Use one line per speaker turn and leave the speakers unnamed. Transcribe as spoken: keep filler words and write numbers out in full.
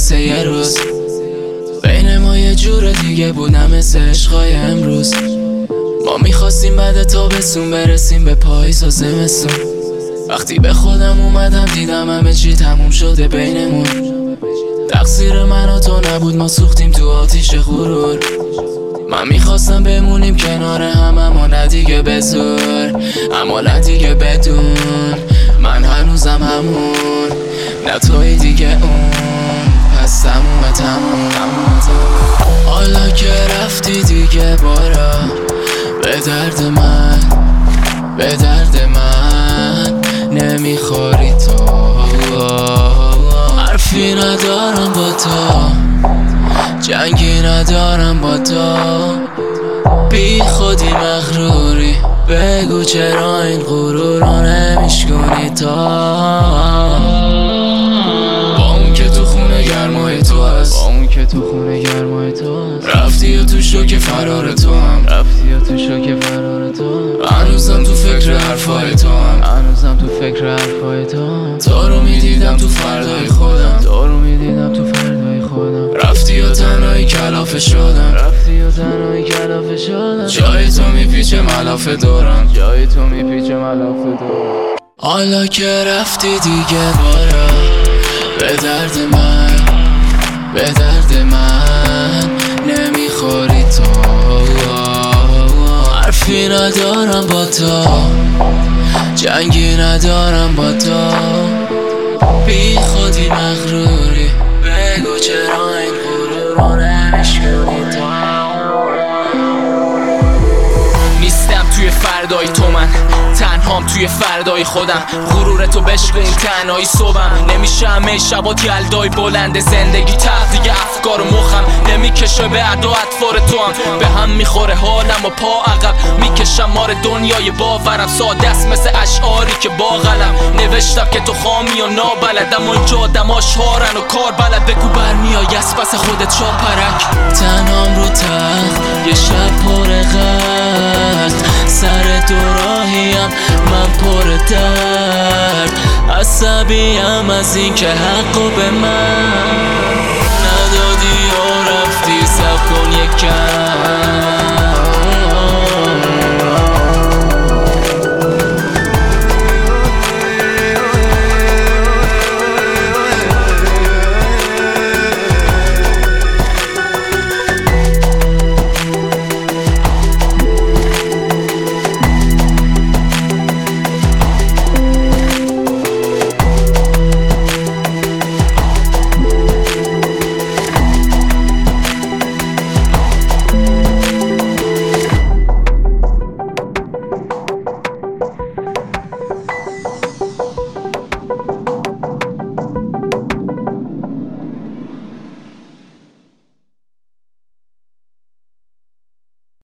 مثل یه روز بین ما یه جور دیگه بودم مثل عشقای امروز. ما میخواستیم بعد تابستون برسیم به پاییز و زمستون. وقتی به خودم اومدم دیدم همه چی تموم شده بینمون. تقصیر من و تو نبود، ما سوختیم تو آتیش غرور. من میخواستم بمونیم کنار هم اما نه دیگه به زور، اما نه دیگه بدون. من هنوزم همون، نه توی دیگه اون، پس تمومه تموم. حالا که رفتی دیگه بارا به درد من، به درد من نمیخوری تو. حرفی ندارم با تو، جنگی ندارم با تو. بی خودی مغروری، بگو چرا این غرور رو نمیشکنی تا. با اون که تو خونه گرمای تو هست، با اون که تو خونه گرمای تو هست. رفتی و تو شوک فرار تو هم، رفتی و تو شوک فرار تو هم. هنوزم تو فکر حرفای تو هم، هنوزم تو فکر حرفای تو هم. تو رو میدیدم تو فردای خودم، تو رو میدیدم تو فردای خودم. رفتی و تنهایی کلافه شدم، رفتی و تنهایی کلافه شدم. جای تو میپیچه ملافه دورم، جای تو میپیچه ملافه دورم. حالا که رفتی دیگه بارا به درد من، به درد من نمیخوری تو. حرفی ندارم با تو، جنگی ندارم با تو. بی خودی مغروری، بگو چرا این غرور رو نمیشکنی تو.
نیستم توی فردای تو، من تنهام توی فردای خودم. غرورتو بشکن تنهایی صبحم، نمیشه همه شبات یلدای بلند زندگی. تغذیه افکار و مخم نمیکشه به ادا اطفار تو هم. به هم میخوره حالم و پا عقب میکشم مار دنیای باورم. ساده است مثل اشعاری که با قلم نوشتم که تو خامی و نابلدم. اونجا آدماش هارن و کار بلد. بگو برمیای از پس خودت شاپرک.
تنهام رو تخت یه شب پر غرق، سر دوراهیم من پر درد. عصبیم از این که حقو به من ندادی و رفتی. سب کن یکم